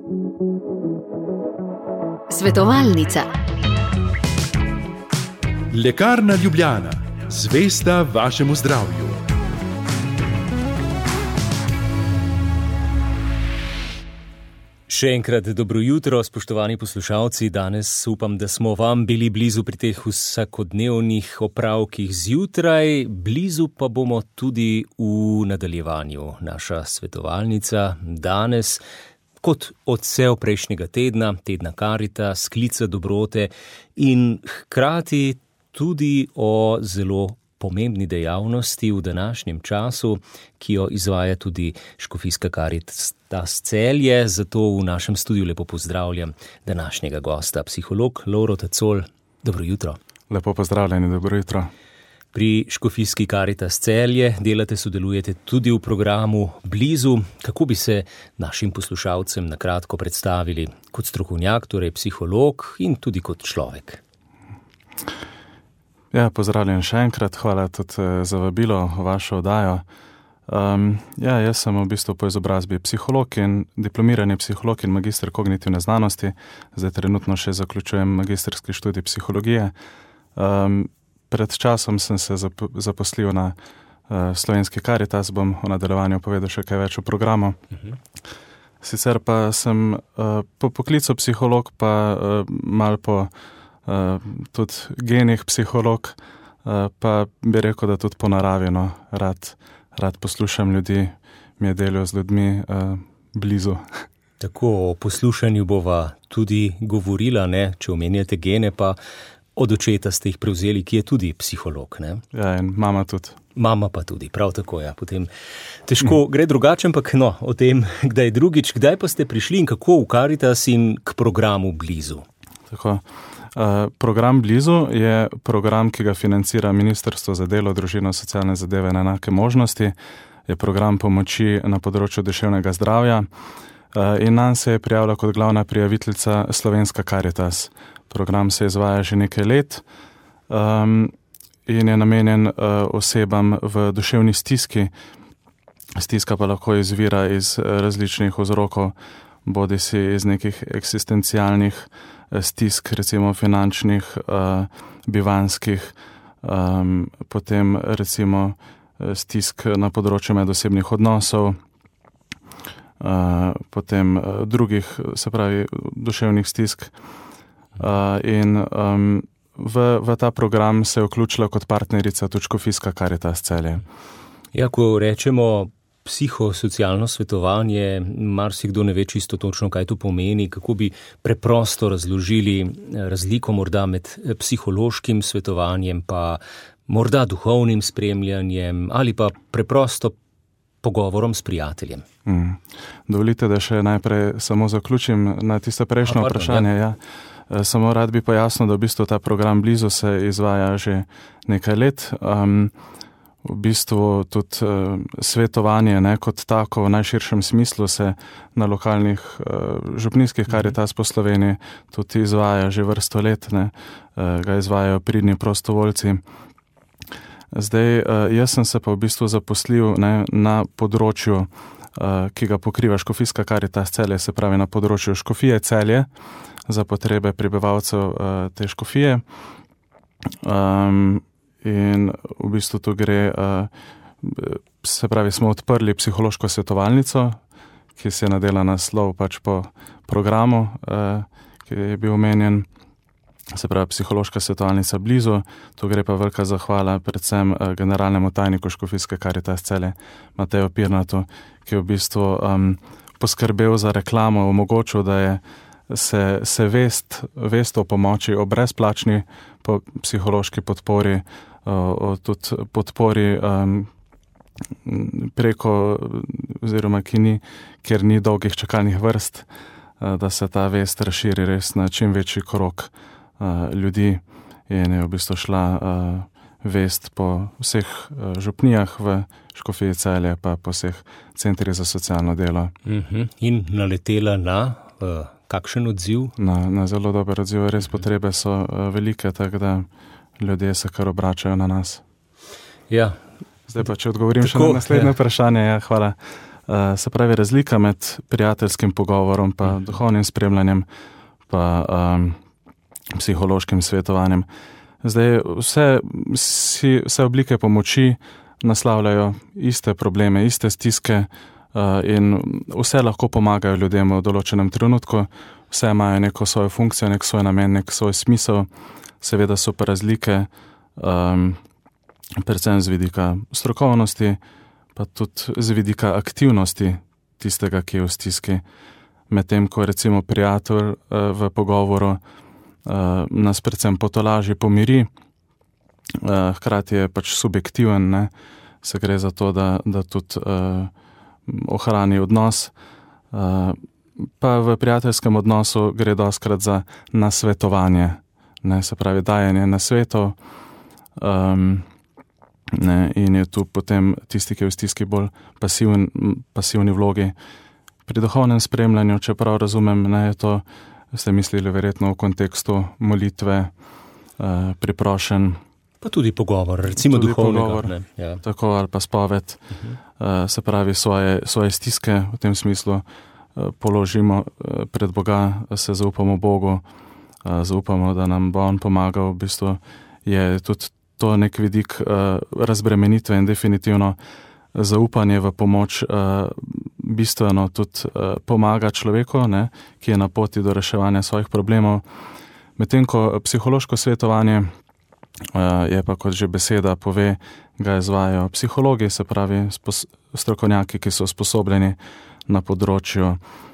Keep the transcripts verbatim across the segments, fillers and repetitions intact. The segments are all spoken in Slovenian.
Svetovalnica. Lekarna Ljubljana, zvesta vašemu zdravju. Še enkrat dobro jutro, spoštovani poslušalci. Danes upam, da smo vam bili blizu pri teh vsakodnevnih opravkih zjutraj, blizu pa bomo tudi v nadaljevanju. Naša svetovalnica danes, kot odsev prejšnjega tedna, tedna Karitas, sklica dobrote in hkrati tudi o zelo pomembni dejavnosti v današnjem času, ki jo izvaja tudi Škofijska Karitas Celje. Zato v našem studiu lepo pozdravljam današnjega gosta, psiholog Lovro Tacol. Dobro jutro. Lepo pozdravljeni, dobro jutro. Pri Škofijski Karitas Celje delate, sodelujete tudi v programu Blizu. Kako bi se našim poslušalcem na kratko predstavili kot strokovnjak, torej psiholog in tudi kot človek? Ja, pozdravljen še enkrat, hvala tudi za vabilo v vašo oddajo. Um, ja, jaz sem v bistvu po izobrazbi psiholog in diplomirani psiholog in magister kognitivne znanosti. Zdaj trenutno še zaključujem magisterski študij psihologije. Um, pred časom sem se zap- zaposlil na uh, Slovenski Karitas, bom v nadaljevanju povedal še kaj več o programu. Uh-huh. Sicer pa sem uh, po poklicu psiholog, pa uh, malo po Uh, tudi genih psiholog, uh, pa bi rekel, da tudi po naravi, no, rad, rad poslušam ljudi, mi je delo z ljudmi uh, blizu. Tako, o poslušanju bova tudi govorila, ne? Če omenjate gene, pa od očeta ste jih prevzeli, ki je tudi psiholog, ne? Ja, in mama tudi. Mama pa tudi, prav tako, ja. Potem težko mm. gre drugače, ampak no, o tem, kdaj drugič, kdaj pa ste prišli in kako v Karitas in k programu Blizu? Tako. Uh, program Blizu je program, ki ga financira Ministrstvo za delo, družino, socialne zadeve in enake možnosti. Je program pomoči na področju duševnega zdravja uh, in nam se je prijavila kot glavna prijaviteljica Slovenska Karitas. Program se izvaja že nekaj let um, in je namenjen uh, osebam v duševni stiski. Stiska pa lahko izvira iz različnih vzrokov, bodi si iz nekih eksistencialnih stisk, recimo finančnih, uh, bivanskih, um, potem recimo stisk na področju medosebnih odnosov, uh, potem uh, drugih, se pravi, duševnih stisk. Uh, in um, v, v ta program se je vključila kot partnerica tudi Škofijska Karitas Celje. Ja, ko rečemo psihosocialno svetovanje, marsikdo ne ve čisto točno, kaj to pomeni, kako bi preprosto razložili razliko morda med psihološkim svetovanjem pa morda duhovnim spremljanjem ali pa preprosto pogovorom s prijateljem. Mm. Dovolite, da še najprej samo zaključim na tisto prejšnjo A, vprašanje. Ja. Ja. Samo rad bi pojasnil, da v bistvu ta program Blizu se izvaja že nekaj let. Um, V bistvu tudi uh, svetovanje, ne, kot tako v najširšem smislu se na lokalnih uh, župnijskih Karitas po Sloveniji tudi izvaja že vrsto let, ne, uh, ga izvajajo pridni prostovoljci. Zdaj, uh, jaz sem se pa v bistvu zaposlil, ne, na področju, uh, ki ga pokriva Škofijska Karitas Celje, se pravi na področju Škofije Celje za potrebe prebivalcev uh, te škofije. Um, In v bistvu tu gre, se pravi, smo odprli psihološko svetovalnico, ki se je nadela naslov pač po programu, ki je bil omenjen, se pravi, psihološka svetovalnica Blizu. Tu gre pa velika zahvala predvsem generalnemu tajniku Škofijske Karitas Celje, Mateju Pirnatu, ki je v bistvu um, poskrbel za reklamo, omogočil, da je se, se vest, vest o pomoči, o brezplačni po psihološki podpori, o tudi podpori um, preko, oziroma ki ni, ker ni dolgih čakalnih vrst, uh, da se ta vest razširi res na čim večji krog uh, ljudi in je v bistvu šla uh, vest po vseh uh, župnijah v Škofiji Celje, pa po vseh centrih za socialno delo. Uh-huh. In naletela na uh, kakšen odziv? Na, na zelo dober odziv, res potrebe so uh, velike, tako da ljudje se kar obračajo na nas. Ja. Zdaj pa, če odgovorim tako, še na naslednje ja. vprašanje, ja, hvala. Se pravi, razlika med prijateljskim pogovorom pa duhovnim spremljanjem pa um, psihološkim svetovanjem. Zdaj, vse, vsi, vse oblike pomoči naslavljajo iste probleme, iste stiske uh, in vse lahko pomagajo ljudem v določenem trenutku. Vse imajo neko svojo funkcijo, nek svoj namen, nek svoj smisel. Seveda so pa razlike, um, predvsem z vidika strokovnosti, pa tudi z vidika aktivnosti tistega, ki je v stiski. Medtem, ko recimo prijatelj uh, v pogovoru uh, nas predvsem potolaži, pomiri, uh, hkrati je pač subjektiven, ne? Se gre za to, da, da tudi uh, ohrani odnos. Uh, pa v prijateljskem odnosu gre dostkrat za nasvetovanje, ne? Se pravi dajanje nasvetov, um, ne? In je tu potem tisti, ki je v stiski bolj pasivn, pasivni vlogi. Pri duhovnem spremljanju, če prav razumem, ne, je to, ste mislili verjetno v kontekstu molitve, eh, priprošen. Pa tudi pogovor, recimo tudi duhovnega. Pogovor, ne, ja. Tako ali pa spoved, uh-huh. eh, se pravi svoje, svoje stiske v tem smislu eh, položimo eh, pred Boga, se zaupamo Bogu, eh, zaupamo, da nam bo On pomagal. V bistvu je tudi to nek vidik eh, razbremenitve in definitivno zaupanje v pomoč uh, bistveno tudi uh, pomaga človeku, ne, ki je na poti do reševanja svojih problemov. Medtem ko psihološko svetovanje uh, je pa, kot že beseda pove, ga izvajajo psihologi, se pravi spos- strokovnjaki, ki so usposobljeni na področju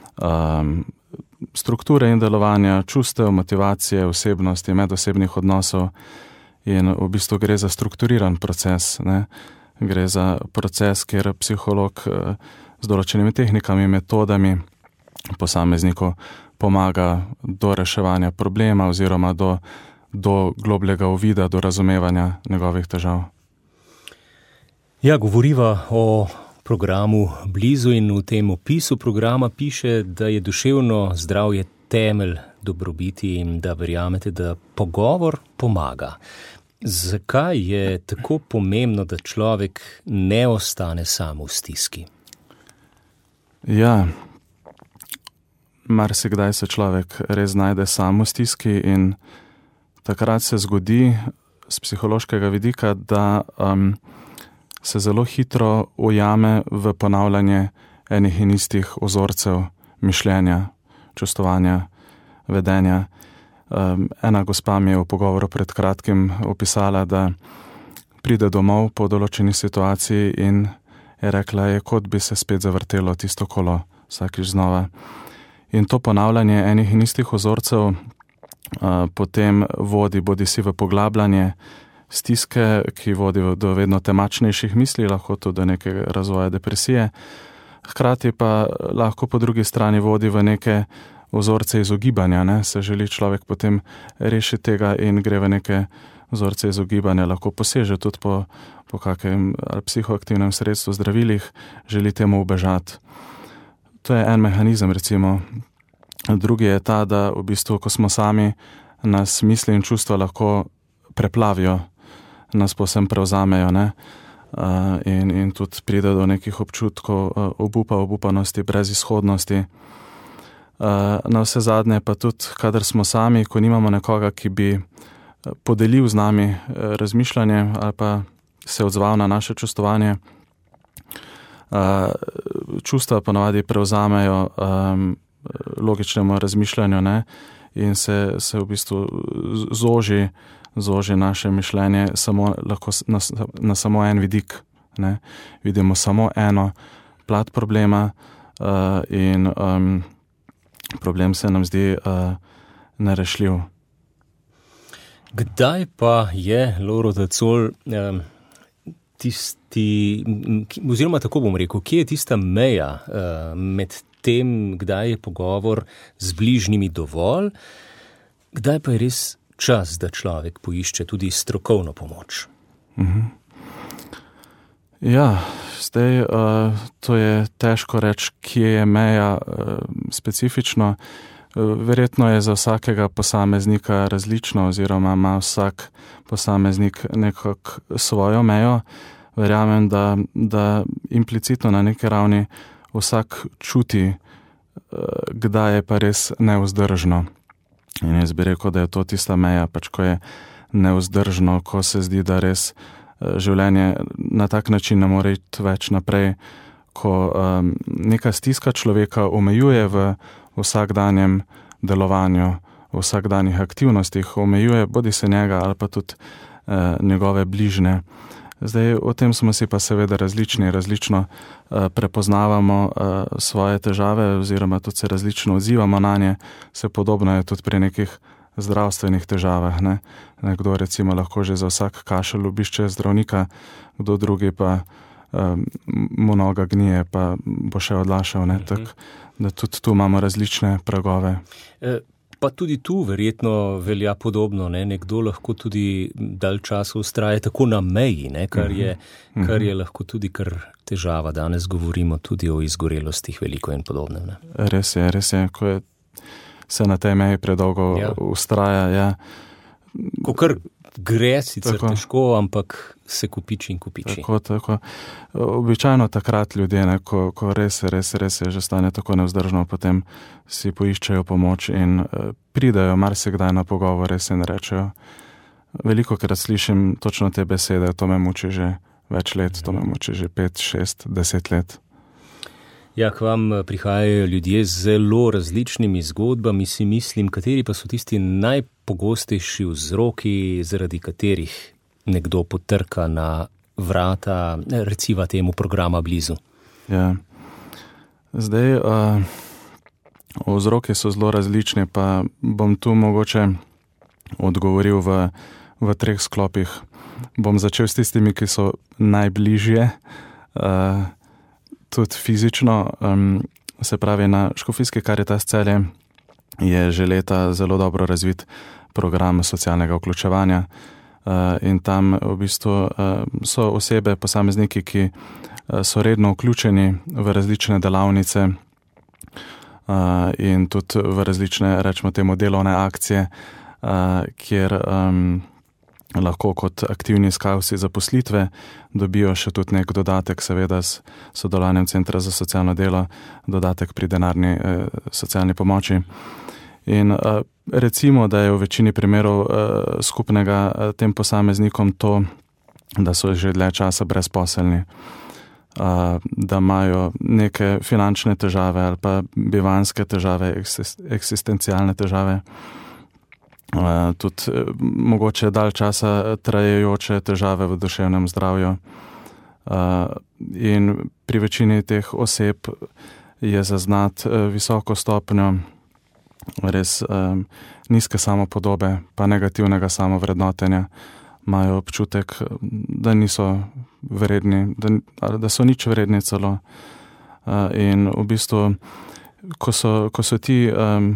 um, strukture in delovanja čustev, motivacije, osebnosti, medosebnih odnosov in v bistvu gre za strukturiran proces, ne. Gre za proces, kjer psiholog z določenimi tehnikami, metodami posamezniku pomaga do reševanja problema oziroma do, do globljega uvida, do razumevanja njegovih težav. Ja, govoriva o programu Blizu in v tem opisu programa piše, da je duševno zdravje temelj dobrobiti in da verjamete, da pogovor pomaga. Zakaj je tako pomembno, da človek ne ostane sam v stiski? Ja, marsikdaj se človek res znajde sam v stiski in takrat se zgodi z psihološkega vidika, da um, se zelo hitro ujame v ponavljanje enih in istih vzorcev mišljenja, čustvovanja, vedenja. Um, ena gospa mi je v pogovoru pred kratkim opisala, da pride domov po določeni situaciji in je rekla, je kot bi se spet zavrtelo tisto kolo vsakič znova. In to ponavljanje enih in istih vzorcev uh, potem vodi bodisi v poglabljanje stiske, ki vodi do vedno temačnejših misli, lahko tudi do nekega razvoja depresije. Hkrati pa lahko po drugi strani vodi v neke vzorce izogibanja, ne, se želi človek potem rešiti tega in gre v neke vzorce izogibanja, lahko poseže tudi po, po kakem psihoaktivnem sredstvu, zdravilih, želi temu ubežati. To je en mehanizem, recimo. Drugi je ta, da v bistvu, ko smo sami, nas misli in čustva lahko preplavijo, nas povsem prevzamejo, ne, uh, in, in tudi pride do nekih občutkov uh, obupa, obupanosti, brezizhodnosti. Na vse zadnje pa tudi, kadar smo sami, ko nimamo nekoga, ki bi podelil z nami razmišljanje ali pa se odzval na naše čustvovanje, čustva ponavadi prevzamejo logičnemu razmišljanju, ne, in se, se v bistvu zoži, zoži naše mišljenje samo, lahko na, na samo en vidik, ne. Vidimo samo eno plat problema in um, problem se nam zdi uh, nerešljiv. Kdaj pa je, Loro Dacol, um, tisti, oziroma tako bom rekel, kje je tista meja uh, med tem, kdaj je pogovor z bližnjimi dovolj, kdaj pa je res čas, da človek poišče tudi strokovno pomoč? Uh-huh. Ja, zdaj uh, to je težko reči, kje je meja uh, specifično. Uh, verjetno je za vsakega posameznika različno oziroma ima vsak posameznik nekako svojo mejo. Verjamem, da, da implicitno na neki ravni vsak čuti, kdaj je pa res nevzdržno. In jaz bi rekel, da je to tista meja, pač ko je nevzdržno, ko se zdi, da res življenje na tak način ne more iti več naprej, ko um, neka stiska človeka omejuje v vsakdanjem delovanju, v vsakdanjih aktivnostih, omejuje bodi se njega ali pa tudi uh, njegove bližnje. Zdaj, o tem smo si pa seveda različni, različno uh, prepoznavamo uh, svoje težave oziroma tudi se različno odzivamo na nje. Se podobno je tudi pri nekih zdravstvenih težavah. Ne? Nekdo recimo lahko že za vsak kašelj obišče zdravnika, kdo drugi pa um, mu noga gnije, pa bo še odlašal. Ne? Tak, da tudi tu imamo različne pragove. E, pa tudi tu verjetno velja podobno. Ne? Nekdo lahko tudi dalj časa ustraja tako na meji, ne? Kar, je, kar je lahko tudi kar težava. Danes govorimo tudi o izgorelostih veliko in podobnem. Ne? Res je, res je. Ko je se na tej meji predolgo ja. ustraja. Ja. Ko kar gre, sicer tako težko, ampak se kupiči in kupiči. Tako, tako. Običajno takrat ljudje, ne, ko, ko res, res, res je že stanje tako nevzdržno, potem si poiščejo pomoč in uh, pridajo marsikdaj na pogovore in rečejo. Veliko krat slišim točno te besede, to me muči že več let, to me muči že pet, šest, deset let. Ja, k vam prihajajo ljudje z zelo različnimi zgodbami, si mislim, kateri pa so tisti najpogostejši vzroki, zaradi katerih nekdo potrka na vrata, recimo temu programa Blizu. Ja, zdaj uh, vzroki so zelo različni, pa bom tu mogoče odgovoril v, v treh sklopih. Bom začel s tistimi, ki so najbližje, uh, tudi fizično, um, se pravi na Škofijski Karitas Celje je že leta zelo dobro razvit program socialnega vključevanja uh, in tam v bistvu uh, so osebe, posamezniki, ki uh, so redno vključeni v različne delavnice uh, in tudi v različne, rečemo temu, delovne akcije, uh, kjer um, lahko kot aktivni iskalci zaposlitve dobijo še tudi nek dodatek, seveda s sodelovanjem Centra za socialno delo, dodatek pri denarni eh, socialni pomoči. In eh, recimo, da je v večini primerov eh, skupnega eh, tem posameznikom to, da so že dlje časa brezposelni, eh, da imajo neke finančne težave ali pa bivanjske težave, eksistencialne težave, Uh, tudi uh, mogoče dalj časa trajajoče težave v duševnem zdravju. Uh, in pri večini teh oseb je zaznati uh, visoko stopnjo res um, nizke samopodobe, pa negativnega samovrednotenja. Imajo občutek, da niso vredni, da, da so nič vredni celo. Uh, in v bistvu, ko so, ko so ti um,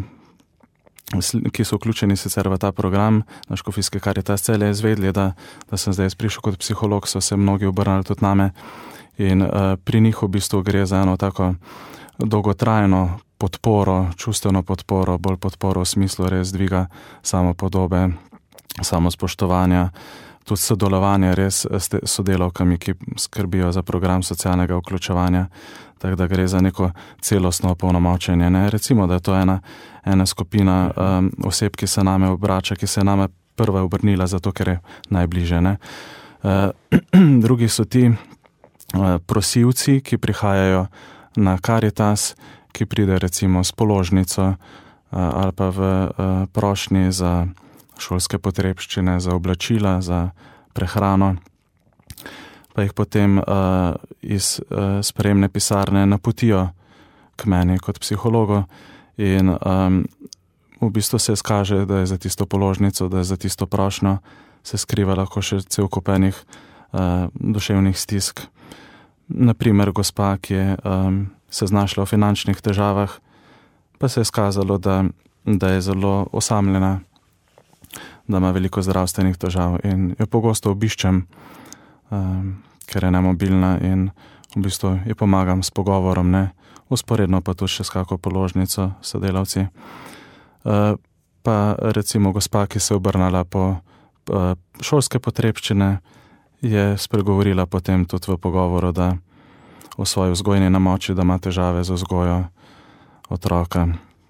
ki so vključeni sicer v ta program na Škofijski Karitas Celje, izvedli, da, da sem zdaj prišel kot psiholog, so se mnogi obrnili tudi name in uh, pri njih v bistvu gre za eno tako dolgotrajno podporo, čustveno podporo, bolj podporo v smislu res dviga samopodobe, samospoštovanja, tudi sodelovanje res s sodelavkami, ki skrbijo za program socialnega vključevanja, tako da gre za neko celostno opolnomočenje. Ne? Recimo, da je to ena, ena skupina um, oseb, ki se name obrača, ki se name prva obrnila, zato ker je najbliže. Ne? Uh, drugi so ti uh, prosilci, ki prihajajo na Karitas, ki pride recimo s položnico uh, ali pa v uh, prošnji za šolske potrebščine, za oblačila, za prehrano, pa jih potem uh, iz uh, sprejemne pisarne napotijo k meni kot psihologu in um, v bistvu se skaže, da je za tisto položnico, da je za tisto prošnjo se skriva lahko še cel kup enih uh, duševnih stisk. Naprimer, gospa, ki je um, se znašla v finančnih težavah, pa se je skazalo, da, da je zelo osamljena, da ima veliko zdravstvenih težav in jo pogosto obiščem, um, ker je nemobilna in v bistvu ji pomagam s pogovorom, ne, usporedno pa tudi še s kako položnico sodelavci. Uh, pa recimo gospa, ki se je obrnala po uh, šolske potrebščine, je spregovorila potem tudi v pogovoru, da v svoji vzgojni namoči, da ima težave z vzgojo otroka.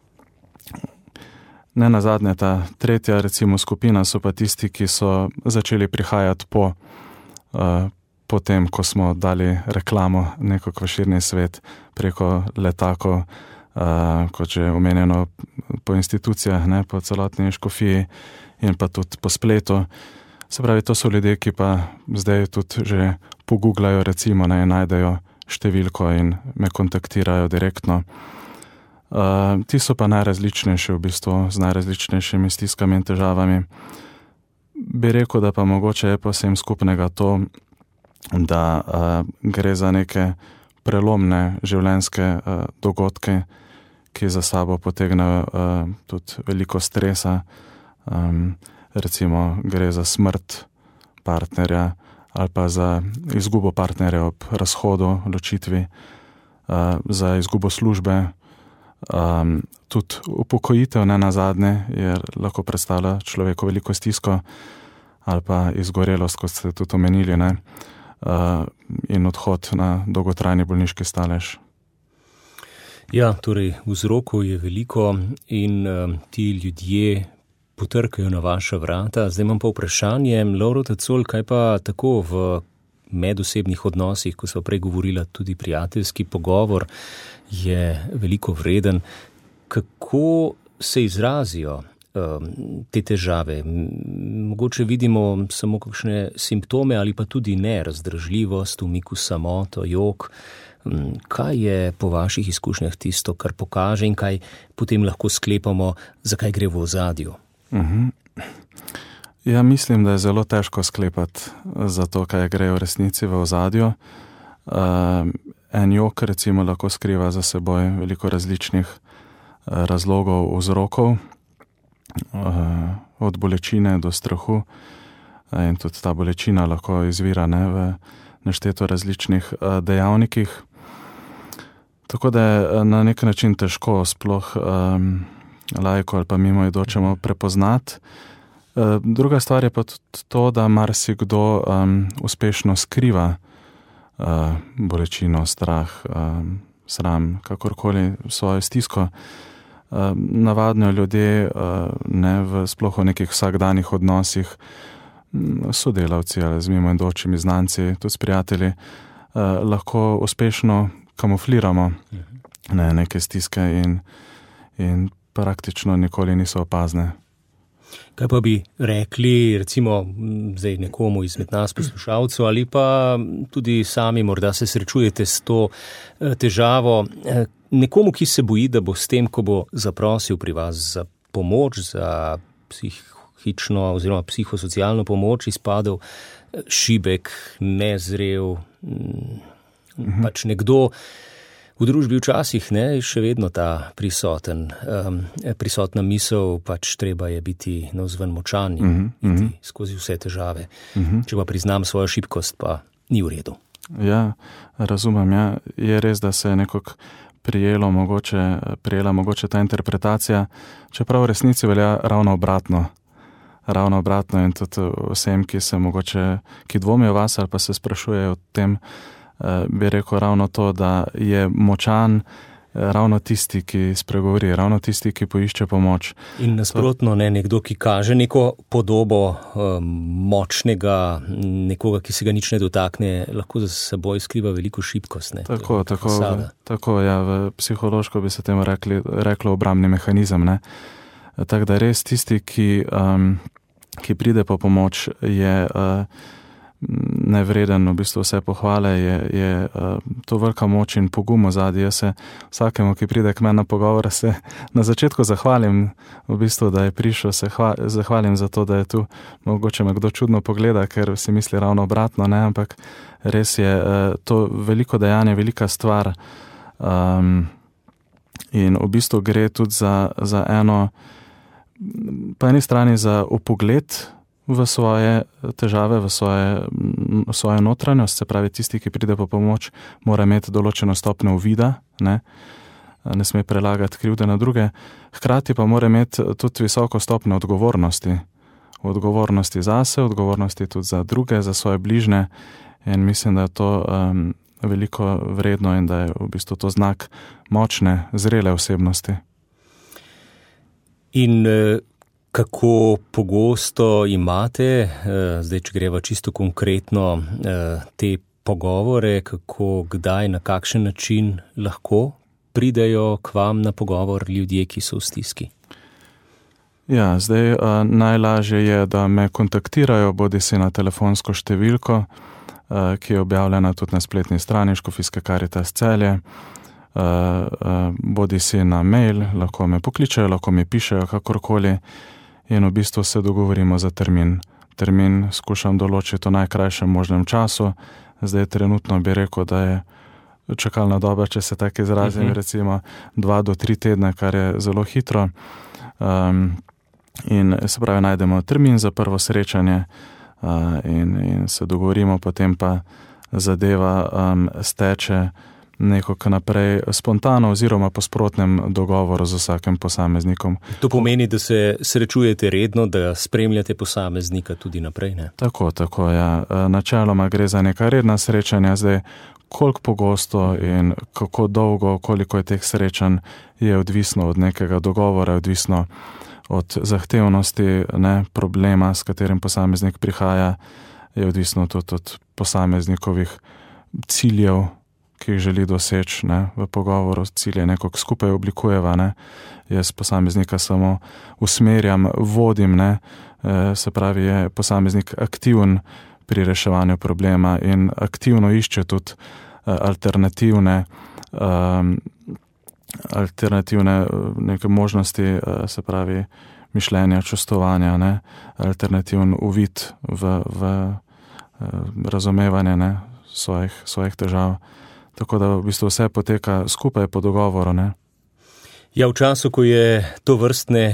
Ne nazadnje, ta tretja recimo skupina so pa tisti, ki so začeli prihajati po, uh, po tem, ko smo dali reklamo nekako v širni svet preko letakov, uh, kot že omenjeno po institucijah, ne, po celotni škofiji in pa tudi po spletu. Se pravi, to so ljudje, ki pa zdaj tudi že pogooglajo recimo, ne, najdejo številko in me kontaktirajo direktno. Uh, ti so pa najrazličnejši v bistvu, z najrazličnejšimi stiskami in težavami. Bi rekel, da pa mogoče je pa vsem skupnega to, da uh, gre za neke prelomne življenjske uh, dogodke, ki za sabo potegnejo uh, tudi veliko stresa. Um, recimo gre za smrt partnerja ali pa za izgubo partnerja ob razhodu, ločitvi, uh, za izgubo službe. Um, tudi upokojitev ne nazadnje je lahko predstavlja človeku veliko stisko ali pa izgorelost, kot ste tudi omenili, ne, uh, in odhod na dolgotrajni bolniški stalež. Ja, torej vzrokov je veliko in um, ti ljudje potrkajo na vaša vrata. Zdaj imam pa vprašanje, Lovro Tacol, kaj pa tako v medosebnih odnosih, ko so prej govorila tudi prijateljski pogovor, je veliko vreden. Kako se izrazijo um, te težave? Mogoče vidimo samo kakšne simptome ali pa tudi ne, razdražljivost, umik v samoto, jok. Kaj je po vaših izkušnjah tisto, kar pokaže in kaj potem lahko sklepamo, zakaj gre v ozadju? Uh-huh. Ja, mislim, da je zelo težko sklepati za to, kaj gre v resnici v ozadju. Uh, en jok recimo lahko skriva za seboj veliko različnih uh, razlogov, vzrokov, uh, od bolečine do strahu, uh, in tudi ta bolečina lahko izvira, ne, v nešteto različnih uh, dejavnikih. Tako da je na nek način težko sploh um, laiko ali pa mimoidočemu prepoznati. Uh, druga stvar je pa tudi to, da marsikdo um, uspešno skriva uh, bolečino, strah, um, sram, kakorkoli svojo stisko. Uh, navadno ljudje, uh, ne, v sploh v nekih vsakdanjih odnosih, sodelavci ali z mimoidočimi znanci, tudi s prijatelji, uh, lahko uspešno kamufliramo ne, neke stiske in, in praktično nikoli niso opazne. Kaj pa bi rekli, recimo, zdaj nekomu izmed nas poslušalcev ali pa tudi sami morda se srečujete s to težavo, nekomu, ki se boji, da bo s tem, ko bo zaprosil pri vas za pomoč, za psihično oziroma psihosocialno pomoč, izpadel šibek, nezrel, mhm. pač nekdo v družbi včasih, ne, še vedno ta prisoten, um, prisotna misel, pač treba je biti navzven močan in mm-hmm. iti skozi vse težave. Mm-hmm. Če pa priznam svojo šibkost, pa ni v redu. Ja, razumem, ja. Je res, da se je nekako prijelo mogoče, prijela mogoče ta interpretacija, čeprav v resnici velja ravno obratno. Ravno obratno in tudi vsem, ki se mogoče, ki dvomijo vas ali pa se sprašujejo o tem, bi rekel ravno to, da je močan ravno tisti, ki spregovori, ravno tisti, ki poišče pomoč. In nasprotno, ne, nekdo, ki kaže neko podobo um, močnega, nekoga, ki se ga nič ne dotakne, lahko za seboj skriva veliko šibkost. Ne? Tako, tako, tako, ja, v psihološko bi se temu rekli, reklo obrambni mehanizem, ne. Tako da res tisti, ki, um, ki pride po pomoč, je uh, nevreden, v bistvu vse pohvale, je, je uh, to velika moč in pogum ozadje. Jaz se vsakemu, ki pride k meni na pogovor, se na začetku zahvalim, v bistvu, da je prišel, se hva, zahvalim za to, da je tu. Mogoče me kdo čudno pogleda, ker si misli ravno obratno, ne, ampak res je uh, to veliko dejanje, velika stvar. Um, in v bistvu gre tudi za, za eno, po eni strani za upogled v svoje težave, v svoje, v svojo notranjost, se pravi tisti, ki pride po pomoč, mora imeti določeno stopnjo uvida, ne, ne sme prelagati krivde na druge, hkrati pa mora imeti tudi visoko stopnjo odgovornosti. Odgovornosti zase, odgovornosti tudi za druge, za svoje bližne in mislim, da je to um, veliko vredno in da je v bistvu to znak močne, zrele osebnosti. In kako pogosto imate, zdaj če greva čisto konkretno, te pogovore, kako, kdaj, na kakšen način lahko pridejo k vam na pogovor ljudje, ki so v stiski? Ja, zdaj uh, najlažje je, da me kontaktirajo, bodi si na telefonsko številko, uh, ki je objavljena tudi na spletni strani Škofijske Karitas Celje, uh, uh, bodi si na mail, lahko me pokličejo, lahko mi pišejo kakorkoli in v bistvu se dogovorimo za termin. Termin skušam določiti v najkrajšem možnem času, zdaj trenutno bi rekel, da je čakalna doba, če se tako izrazim, uh-huh. recimo dva do tri tedne, kar je zelo hitro. Um, In se pravi, najdemo termin za prvo srečanje uh, in, in se dogovorimo, potem pa zadeva um, steče nekako naprej spontano oziroma po sprotnem dogovoru z vsakim posameznikom. To pomeni, da se srečujete redno, da spremljate posameznika tudi naprej, ne? Tako, tako, ja. Načeloma gre za neka redna srečanja, zdaj koliko pogosto in kako dolgo, koliko je teh srečanj, je odvisno od nekega dogovora, odvisno od zahtevnosti, ne, problema, s katerim posameznik prihaja, je odvisno tudi od posameznikovih ciljev, ki jih želi doseči, ne, v pogovoru. Cilje nekako skupaj oblikujeva, ne. Jaz posameznika samo usmerjam, vodim, ne, se pravi, je posameznik aktiven pri reševanju problema in aktivno išče tudi alternativne um, alternativne neke možnosti, se pravi, mišljenja, čustovanja, ne, alternativen uvid v, v razumevanje, ne, svojih, svojih težav. Tako da v bistvu vse poteka skupaj po dogovoru, ne. Ja, v času, ko je to vrstne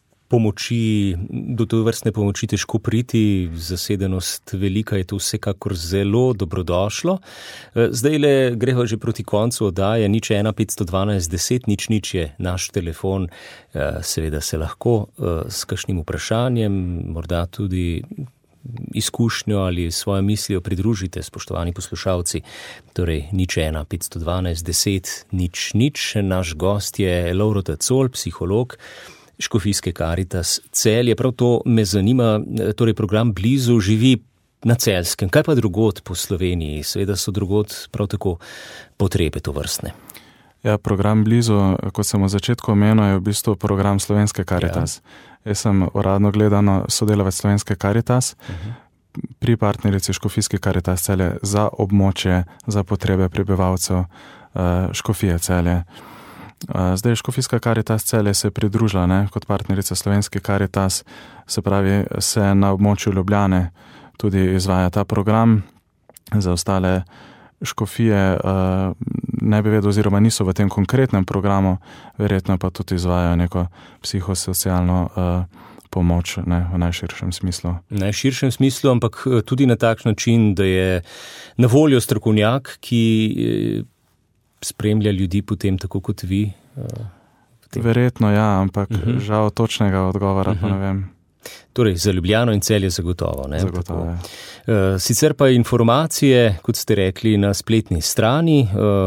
pomoči, do to vrstne pomoči težko priti, zasedenost velika, je to vsekakor zelo dobrodošlo. Zdaj le gremo že proti koncu oddaje, nič ena petsto dvanajst deset, nič nič je naš telefon, seveda se lahko s kakšnim vprašanjem, morda tudi izkušnjo ali svojo mislijo pridružite, spoštovani poslušalci. Torej, nič ena petsto dvanajst deset, nič nič. Naš gost je Lovro Tacol, psiholog Škofijske Karitas Celje. Prav to me zanima, torej program Blizu živi na Celjskem. Kaj pa drugod po Sloveniji? Seveda so drugod prav tako potrebe to vrstne. Ja, program Blizu, kot sem v začetku omenil, je v bistvu program Slovenske Karitas. Ja. Jaz sem uradno gledano sodelavec Slovenske Karitas uh-huh. pri partnerici Škofijske Karitas Celje za območje, za potrebe prebivalcev uh, Škofije Celje. Zdaj Škofijska Karitas Celje se je pridružila, ne, kot partnerica Slovenske Karitas, se pravi, se na območju Ljubljane tudi izvaja ta program. Za ostale škofije uh, ne bi vedel, oziroma niso v tem konkretnem programu, verjetno pa tudi izvajajo neko psihosocialno uh, pomoč, ne, v najširšem smislu. V najširšem smislu, ampak tudi na tak način, da je na voljo strokovnjak, ki spremlja ljudi potem tako kot vi? Verjetno ja, ampak uh-huh. žal točnega odgovora uh-huh. pa ne vem. Torej, za Ljubljano in Celje zagotovo, ne? Zagotovo, ja. Sicer pa informacije, kot ste rekli, na spletni strani,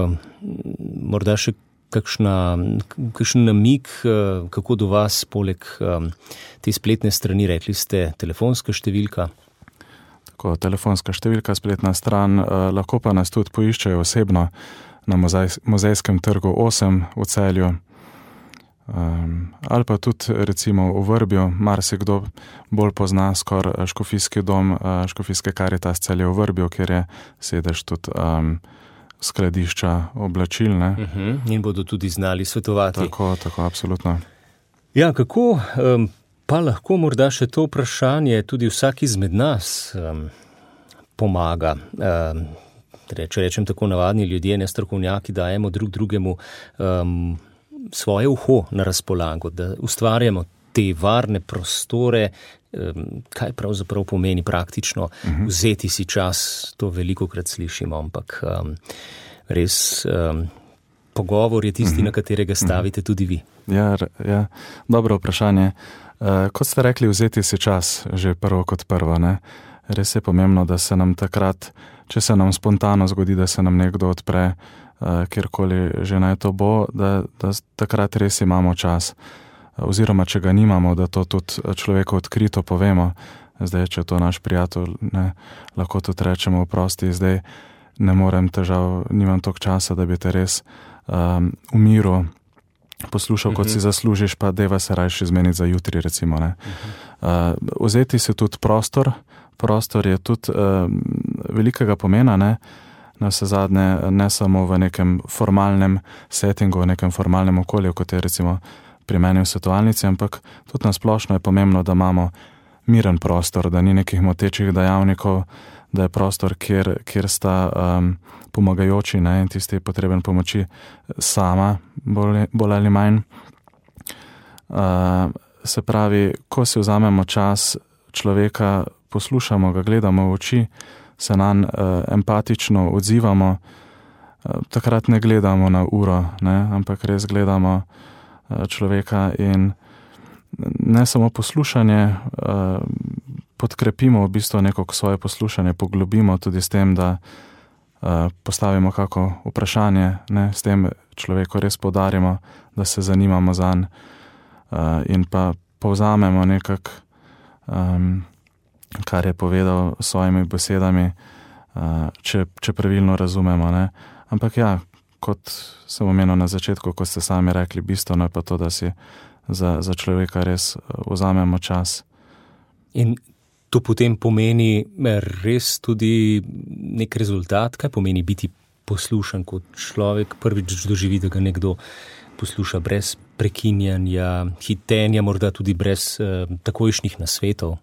morda še kakšna, kakšen namig, kako do vas poleg te spletne strani, rekli ste, telefonska številka? Tako, telefonska številka, spletna stran, lahko pa nas tudi poiščejo osebno na muzej, Muzejskem trgu osem v Celju. Um, ali pa tudi recimo v Vrbju, marsikdo bolj pozna skoraj škofijski dom, uh, Škofijske Karitas Celje v Vrbju, kjer je sedež tudi um, skladišča oblačil. Ne? Uh-huh. In bodo tudi znali svetovati. Tako, tako, absolutno. Ja, kako um, pa lahko morda še to vprašanje tudi vsak izmed nas um, pomaga? Um, če rečem tako, navadni ljudje, ne strokovnjaki, dajemo drug drugemu um, svoje uho na razpolago, da ustvarjamo te varne prostore, kaj pravzaprav pomeni praktično uh-huh. vzeti si čas, to velikokrat slišimo, ampak um, res um, pogovor je tisti, uh-huh. na katerega stavite uh-huh. tudi vi. Ja, ja, dobro vprašanje. Uh, kot ste rekli, vzeti si čas, že prvo kot prvo, ne? res je pomembno, da se nam takrat, če se nam spontano zgodi, da se nam nekdo odpre, uh, kjerkoli že naj to bo, da, da takrat res imamo čas. Oziroma, če ga nimamo, da to tudi človeku odkrito povemo. Zdaj, če to naš prijatelj, ne, lahko tudi rečemo, oprosti, zdaj ne morem težav, nimam toliko časa, da bi te res um, v miru poslušal, kot uh-huh. si zaslužiš, pa deva se rajši zmeniti za jutri, recimo. Ne. Uh-huh. Uh, vzeti si tudi prostor. Prostor je tudi uh, velikega pomena, ne, na vse zadnje, ne samo v nekem formalnem settingu, v nekem formalnem okolju, kot je recimo pri meni v svetovalnici, ampak tudi na splošno je pomembno, da imamo miren prostor, da ni nekih motečih dejavnikov, da je prostor, kjer, kjer sta um, pomagajoči, ne, in tisti potreben pomoči sama, bolj, bolj ali manj. Uh, se pravi, ko si vzamemo čas človeka, poslušamo ga, gledamo v oči, se nanj uh, empatično odzivamo, uh, takrat ne gledamo na uro, ne, ampak res gledamo uh, človeka in ne samo poslušanje, uh, podkrepimo v bistvu neko svoje poslušanje, poglobimo tudi s tem, da uh, postavimo kako vprašanje, ne, s tem človeku res poudarimo, da se zanimamo zanj uh, in pa povzamemo nekak, um, kar je povedal s svojimi besedami, uh, če, če pravilno razumemo. Ne. Ampak ja, kot sem omenil na začetku, kot ste sami rekli, bistveno je pa to, da si za, za človeka res vzamemo čas. In to potem pomeni res tudi nek rezultat, kaj pomeni biti poslušan, kot človek prvič doživi, da ga nekdo posluša brez prekinjanja, hitenja, morda tudi brez uh, takojšnjih nasvetov.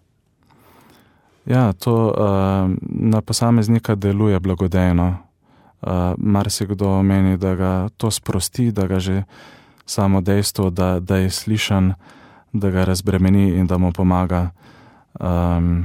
Ja, to uh, na posameznika deluje blagodejno. Uh, marsikdo meni, da ga to sprosti, da ga že samo dejstvo, da, da je slišan, da ga razbremeni in da mu pomaga. Um,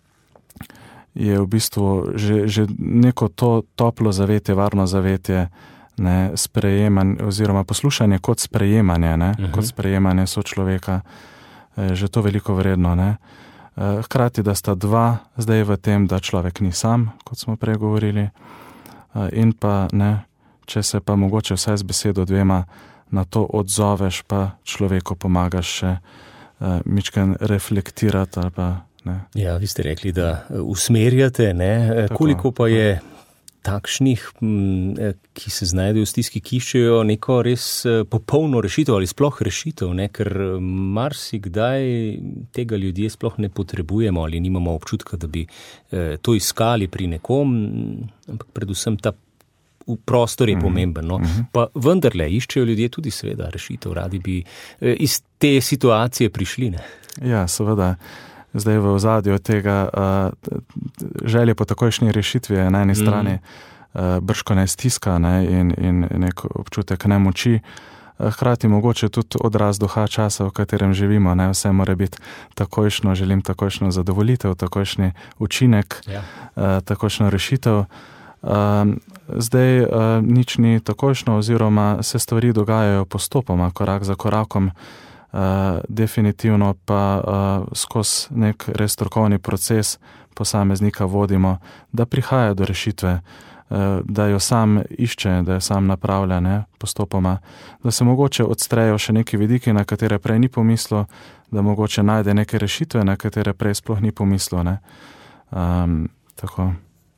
je v bistvu že, že neko to toplo zavetje, varno zavetje, ne, sprejemanje oziroma poslušanje kot sprejemanje, ne, uh-huh. kot sprejemanje sočloveka, je že to veliko vredno. Ne. Hkrati, da sta dva zdaj v tem, da človek ni sam, kot smo prej govorili, in pa ne, če se pa mogoče vsaj z besedo dvema na to odzoveš, pa človeku pomagaš še uh, mičken reflektirati ali pa ne. Ja, vi ste rekli, da usmerjate, ne? Tako, koliko pa je takšnih, ki se znajdejo v stiski, ki iščejo neko res popolno rešitev ali sploh rešitev, ne? Ker marsikdaj tega ljudje sploh ne potrebujemo ali nimamo občutka, da bi to iskali pri nekom, ampak predvsem ta prostor je pomemben. No? Pa vendarle iščejo ljudje tudi seveda rešitev, radi bi iz te situacije prišli. Ne? Ja, seveda. Zdaj v ozadju tega uh, želje po takojšnji rešitvi je na eni strani uh, bržkone stiska, ne, in, in nek občutek nemoči. Hkrati mogoče tudi odraz duha časa, v katerem živimo. Ne, vse mora biti takojšno, želim takojšno zadovolitev, takojšnji učinek, ja. uh, takojšno rešitev. Uh, zdaj uh, nič ni takojšno oziroma se stvari dogajajo postopoma, korak za korakom. Uh, definitivno pa uh, skozi nek res strokovni proces posameznika vodimo, da prihaja do rešitve, uh, da jo sam išče, da jo sam napravlja, ne, postopoma, da se mogoče odstrejo še neki vidiki, na katere prej ni pomislil, da mogoče najde neke rešitve, na katere prej sploh ni pomislil. Ne. Um, tako.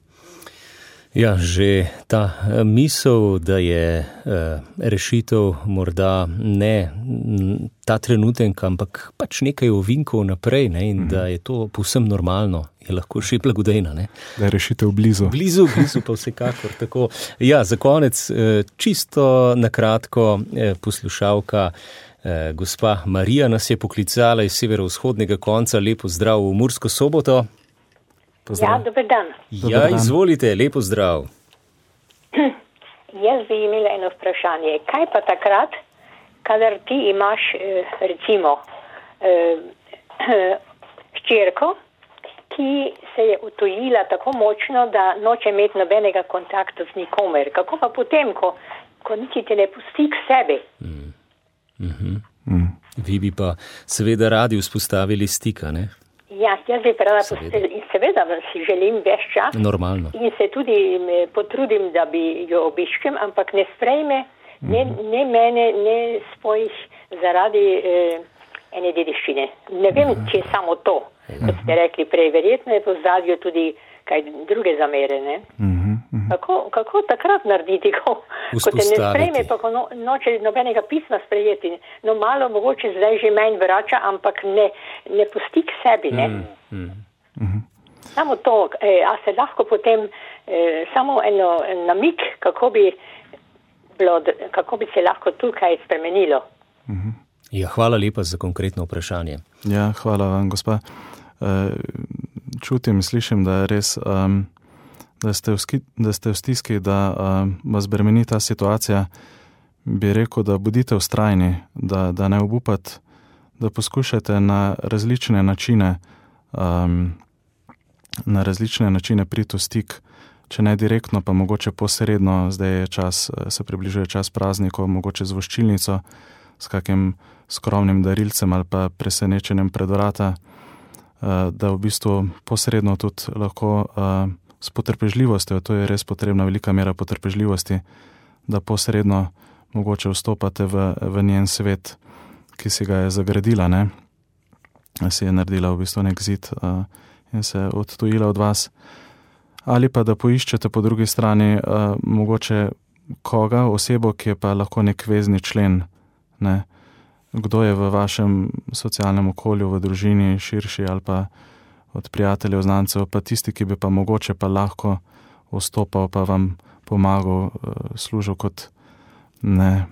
Ja, že ta misel, da je rešitev morda ne ta trenutek, ampak pač nekaj ovinkov naprej, ne, in mm. da je to povsem normalno, je lahko še blagodejna. Ne. Da je rešitev blizu. Blizu, blizu pa vsekakor. Tako. Ja, za konec čisto na kratko poslušalka gospa Marija nas je poklicala iz severovzhodnega konca. Lepo zdrav v Mursko Soboto. Pozdrav. Ja, dober dan. Ja, izvolite, lepo zdrav. Jaz bi imela eno vprašanje. Kaj pa takrat, kadar ti imaš, recimo, hčerko, ki se je utojila tako močno, da noče imeti nobenega kontakta z nikomer. Kako pa potem, ko, ko niti te ne pusti k sebi? Mm. Mm-hmm. Mm. Vi bi pa seveda radi vzpostavili stika, ne? Ja, Jaz bi pa rada postel in seveda si želim več čas. Normalno. In se tudi potrudim, da bi jo obiškem, ampak ne sprejme ne, ne mene, ne svojih zaradi eh, ene dediščine. Ne vem, če je samo to, kot ste rekli prej. Verjetno je po zadju tudi kaj druge zamere, ne? Kako, kako takrat narediti, ko, ko te ne sprejme, pa ko no, noče nobenega pisma sprejeti. No, malo mogoče zdaj že manj vrača, ampak ne, ne pusti k sebi, ne? Mm, mm. Samo to, eh, a se lahko potem eh, samo eno namik, kako bi, bilo, kako bi se lahko tukaj spremenilo. Mm-hmm. Ja, hvala lepa za konkretno vprašanje. Ja, hvala vam, gospa. Uh, čutim, slišim, da je res... Um, Da ste, v ski, da ste v stiski, da uh, vas bremeni ta situacija, bi rekel, da bodite vztrajni, da, da ne obupate, da poskušate na različne načine, um, na različne načine priti v stik, če ne direktno, pa mogoče posredno, zdaj je čas, se približuje čas praznikov, mogoče z voščilnico, s kakim skromnim darilcem ali pa presenečenjem pred vrata, uh, da v bistvu posredno tudi lahko uh, s potrpežljivostjo, to je res potrebna velika mera potrpežljivosti, da posredno mogoče vstopate v, v njen svet, ki si ga je zagradila, ne? Si je naredila v bistvu nek zid uh, in se odtujila od vas. Ali pa da poiščete po drugi strani uh, mogoče koga, osebo, ki je pa lahko nek vezni člen, ne? Kdo je v vašem socialnem okolju, v družini, širši ali pa od prijateljev, znancev, pa tisti, ki bi pa mogoče pa lahko vstopal, pa vam pomagal, služil kot ne,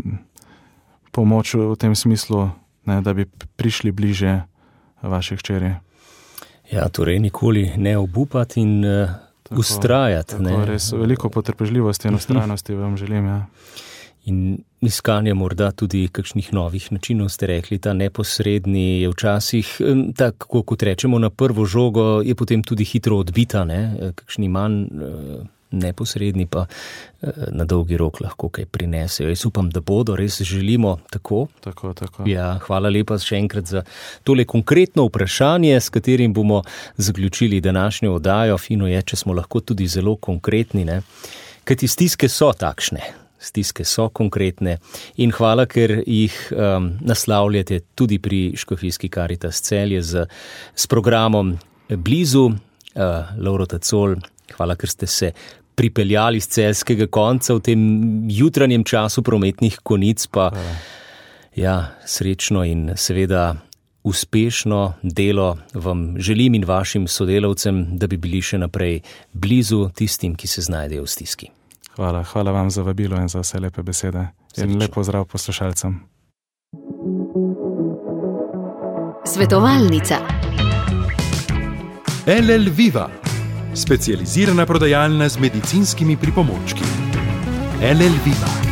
pomoč v tem smislu, ne, da bi prišli bliže vaših hčeri. Ja, torej nikoli ne obupati in uh, ustrajati. Tako, tako res veliko potrpežljivosti in ustrajnosti vam želim, ja. In iskanje morda tudi kakšnih novih načinov, ste rekli, ta neposredni je včasih, tako kot rečemo na prvo žogo, je potem tudi hitro odbita, ne? Kakšni manj neposredni pa na dolgi rok lahko kaj prinesejo. Jaz upam, da bodo, res želimo tako. Tako, tako. Ja, hvala lepa še enkrat za tole konkretno vprašanje, s katerim bomo zaključili današnjo oddajo. Fino je, če smo lahko tudi zelo konkretni, ne? Kajti stiske so takšne. Stiske so konkretne in hvala, ker jih um, naslavljate tudi pri Škofijski Karitas Celje z, s programom Blizu. Uh, Lovro Tacol, hvala, ker ste se pripeljali z celjskega konca v tem jutranjem času prometnih konic, pa ja, srečno in seveda uspešno delo vam želim in vašim sodelavcem, da bi bili še naprej blizu tistim, ki se znajdejo v stiski. Hvala, hvala vam za vabilo in za vse lepe besede. Srečno. In lep pozdrav poslušalcem. Svetovalnica. L L Viva, specializirana prodajalna z medicinskimi pripomočki. L L Viva.